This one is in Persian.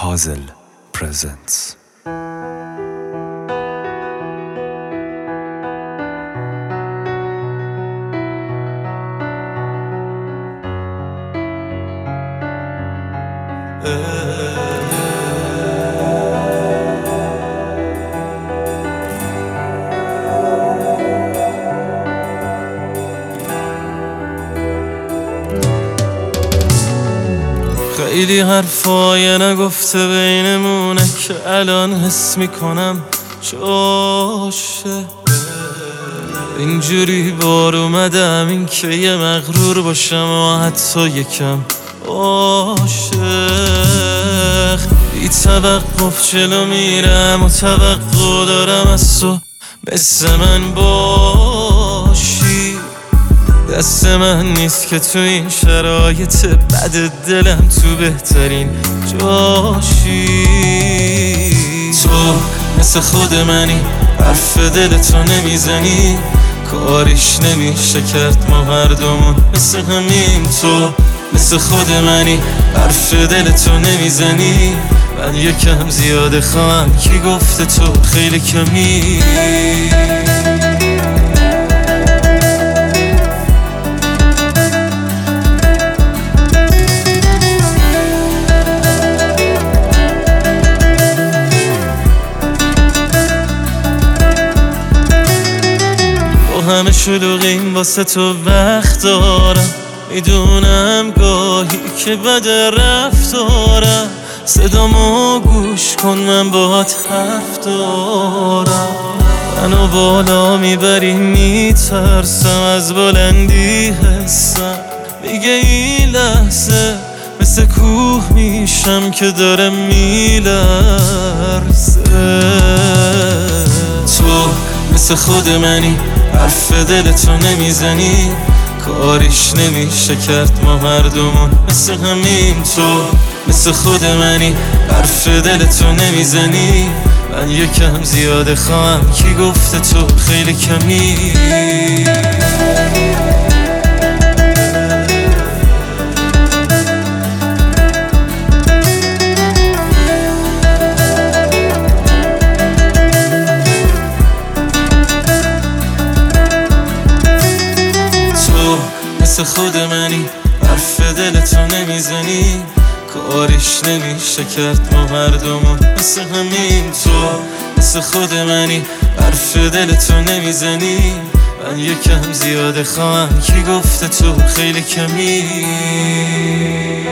Hazel presents. خیلی حرفای نگفته بینمونه که الان حس میکنم جاشه. اینجوری بار اومدم این که یه مغرور باشم و حتی یکم عاشق. بی توقف جلو میرم و توقع دارم از تو مثل من باشی. دست من نیست که تو این شرایط بد دلم تو بهترین جاشی. تو مثل خود منی، حرف دلتو نمیزنی، کاریش نمیشه کرد ما هر دومون مثل همین. تو مثل خود منی، حرف دلتو نمیزنی، من یکم زیاده خواهم کی گفته تو خیلی کمی. همه شلوغیم واسه تو وقت دارم، میدونم گاهی که بد رفتارم. صدامو گوش کن من باهات حرف دارم. منو بالا میبری میترسم از بلندی حسم میگه این لحظه مثل کوه میشم که داره میلرزه. تو مثل خود منی، حرف دلتو نمیزنی، کاریش نمیشه کرد ما هر دومون مثل همین. تو مثل خود منی، حرف دلتو نمیزنی، من یکم زیاده خواهم کی گفته تو خیلی کمی. مثل خود منی، حرف دلتو نمیزنی، کاریش نمیشه کرد ما هر دومون مثل همین. تو مثل خود منی، حرف دلتو نمیزنی، من یکم زیاده خواهم کی گفته تو خیلی کمی.